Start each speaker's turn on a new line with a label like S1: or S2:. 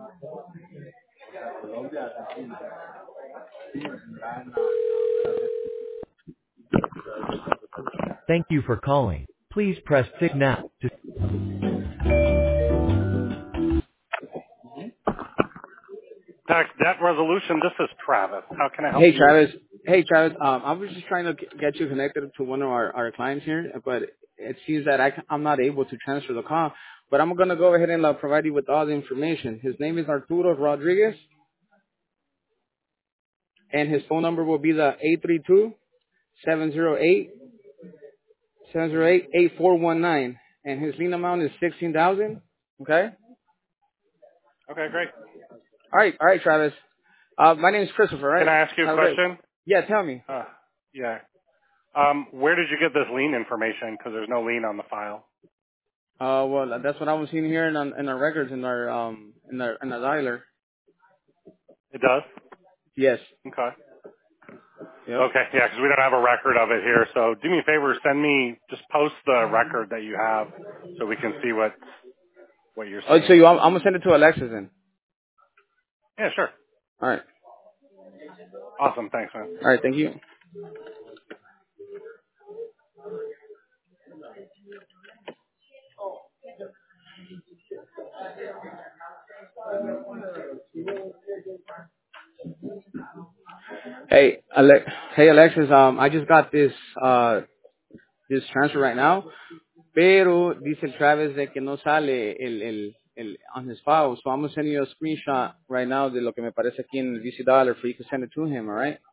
S1: Thank you for calling. Please press 6 now to
S2: Tax debt resolution. This is Travis. How can I help
S3: Hey,
S2: you?
S3: Travis. Hey, Travis. I was just trying to get you connected to one of our clients here, but it seems that I'm not able to transfer the call. But I'm going to go ahead and provide you with all the information. His name is Arturo Rodriguez, and his phone number will be the 832-708-8419. And his lien amount is $16,000. Okay?
S2: Okay, great.
S3: All right, Travis. My name is Christopher, right?
S2: Can I ask you a
S3: Have a great.
S2: question?
S3: Yeah, tell me.
S2: Yeah. Where did you get this lien information? Because there's no lien on the file.
S3: Well, that's what I was seeing here in our records in our dialer.
S2: It does?
S3: Yes.
S2: Okay.
S3: Yep.
S2: Okay, yeah, because we don't have a record of it here. So do me a favor, just post the record that you have so we can see what you're
S3: Oh, so
S2: seeing.
S3: I'm gonna send it to Alexis then.
S2: Yeah, sure.
S3: All right.
S2: Awesome. Thanks, man.
S3: All right. Thank you. Hey, Hey, Alexis. I just got this transfer right now, pero dice el Travis de que no sale el on his file. So I'm gonna send you a screenshot right now de lo que me parece aquí en el VC Dollar for you to send it to him. All right.